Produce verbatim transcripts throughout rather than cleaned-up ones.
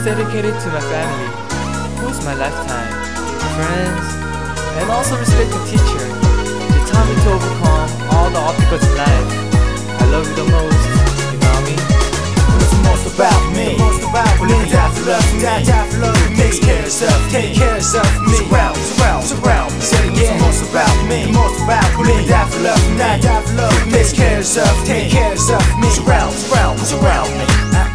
dedicated to my family, who's my lifetime, friends, and also respect the teacher. They taught me to overcome all the obstacles in life. I love you the most, you know me? What's the most about me? Well, live and die for love for me. Who takes care of yourself, take care of yourself for me. Surround, surround, surround me. Say it again. What's the most about me? The most about me. Well, live and die for love for me. Who takes care of yourself, take care of yourself for me. Surround, surround, surround me.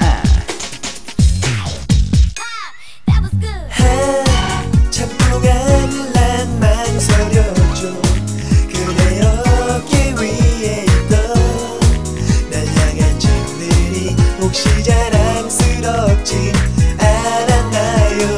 혹시 자랑스럽지 않았나요?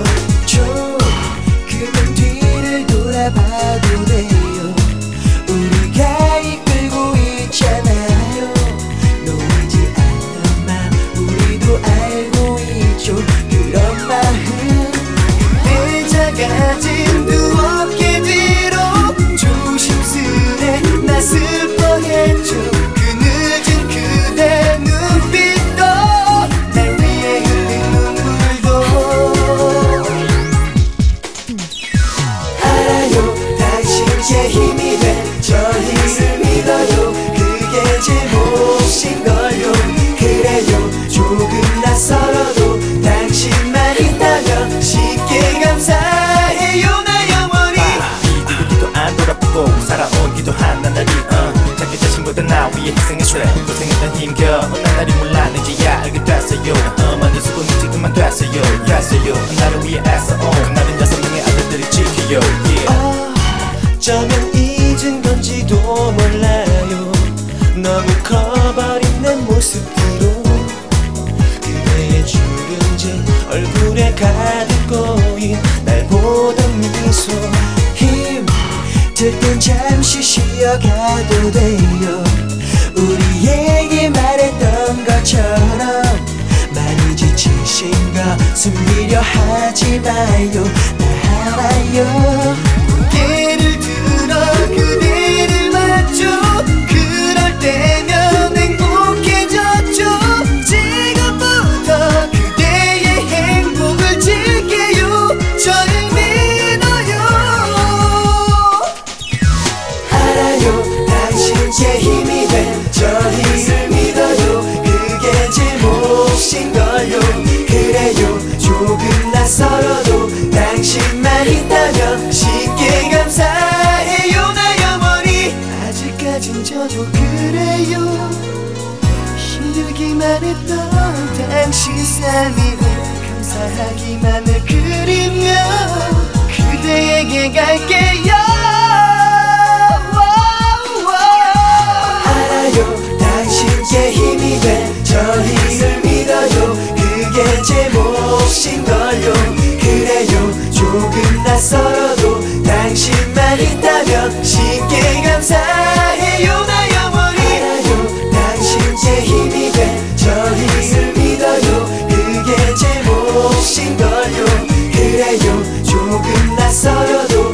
조금은 뒤를 돌아봐도 돼요. 우리가 이끌고 있잖아요. 놓이지 않는 맘 우리도 알고 있죠. 그런 마음 그대 작아진 두 어깨 뒤로 조심스레 나 슬퍼했죠. 제 힘이 돼 저희를 믿어요. 그게 제 몫인걸요. 그래요 조금 낯설어도 당신만 있다면 쉽게 감사해요. 나 영원히 이두기도 안 돌아보고 살아온 기도한 나날이 uh. 자기 자신보다 나 위해 희생했어. 고생했던 힘겨운 나날이 몰랐는지야 알게 됐어요. 어머니 수고는 지금만 됐어요. 됐어요 나를 위해 애써온 그날은 여섯 명의 아들들이 지켜요. yeah. 어쩌면 잊은 건지도 몰라요. 너무 커버린 내 모습으로 그대의 주름진 얼굴에 가득 고인 날 보던 미소 힘들 땐 잠시 쉬어가도 돼요. 우리에게 말했던 것처럼 많이 지치신 거 숨기려 하지 마요. 나 알아요. 고개를 들어 그대를 맞죠. 그럴 때면 행복해졌죠. 지금부터 그대의 행복을 질게요. 저를 믿어요. 알아요 당신 제 힘이 돼 저희를 믿어요. 그게 제 몫인걸요. 그래요 조금 낯설어도 당신만 있다면 쉽게 감사해요. 나 영원히 아직까진 저도 그래요. 힘들기만 했던 당신 삶이 왜 감사하기만을 그리며 그대에게 갈게요. 알아요 당신 제 힘이 돼 저희를 믿어요. 그게 제 몫인걸요. 그래요 조금 낯설어도 당신만 있다면 쉽게 감사해요. 나 영원히 알아요 당신 제 힘이 돼 저희를 믿어요. 그게 제 몫인걸요. 그래요 조금 낯설어도